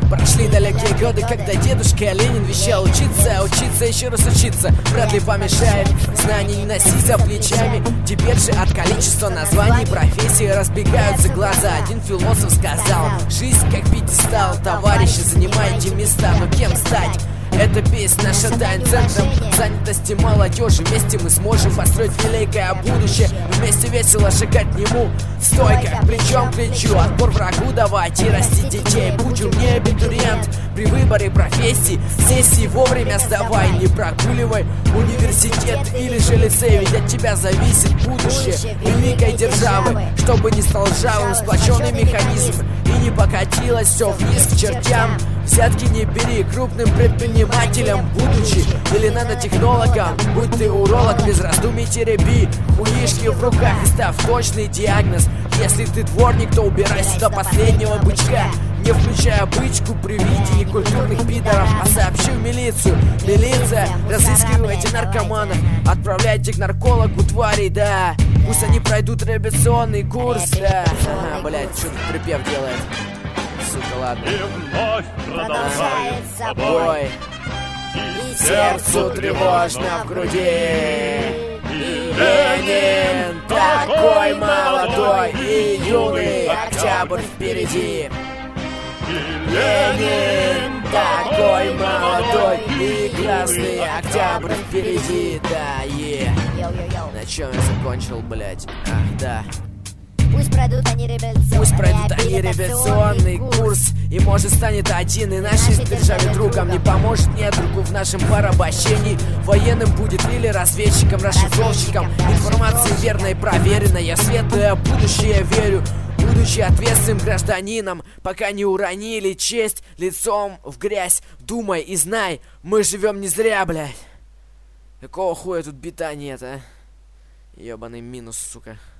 Прошли далекие годы, когда дедушка Ленин вещал учиться, учиться, еще раз учиться. Вряд ли помешает, знания не носи за плечами. Теперь же от количества названий профессии разбегаются глаза. Один философ сказал: жизнь как пьедестал, товарищи, занимайте места, но кем стать? Эта песня наша тайн центром занятости молодежи. Вместе мы сможем построить великое будущее. Вместе весело шагать к нему, стойко, плечом к плечу. Отпор врагу давать и растить детей. Будь умнее, абитуриент, при выборе профессии сессии вовремя сдавай. Не прогуливай университет или же лицей, ведь от тебя зависит будущее великой державы. Чтобы не стал ржавым сплоченный механизм и не покатилось все вниз к чертям. Взятки не бери, крупным предпринимателем будучи, или нанотехнологом. Будь ты уролог, без раздумий тереби хуишки в руках и ставь точный диагноз. Если ты дворник, то убирайся до последнего бычка, не включая бычку при виде некультурных пидоров. А сообщи в милицию. Милиция, разыскивайте наркоманов, отправляйте к наркологу тварей, да. Пусть они пройдут реабилитационный курс, да. Ага, блять, что тут припев делает? Сука, ладно. И вновь продолжается бой, и сердцу тревожно в груди. И Ленин такой молодой, и юный октябрь впереди. И Ленин такой молодой, и красный октябрь впереди. Да, На чем я закончил, блять? Ах, да. Пусть пройдут они реабилитационный курс, и может станет один и нашей державе другом. Не поможет недругу в нашем порабощении. Военным будет или разведчиком, расшифровщиком. Информация верная и проверенная. Я в светлое будущее верю, будучи ответственным гражданином. Пока не уронили честь лицом в грязь. Думай и знай, мы живем не зря, блядь. Какого хуя тут бита нет, а? Ебаный минус, сука.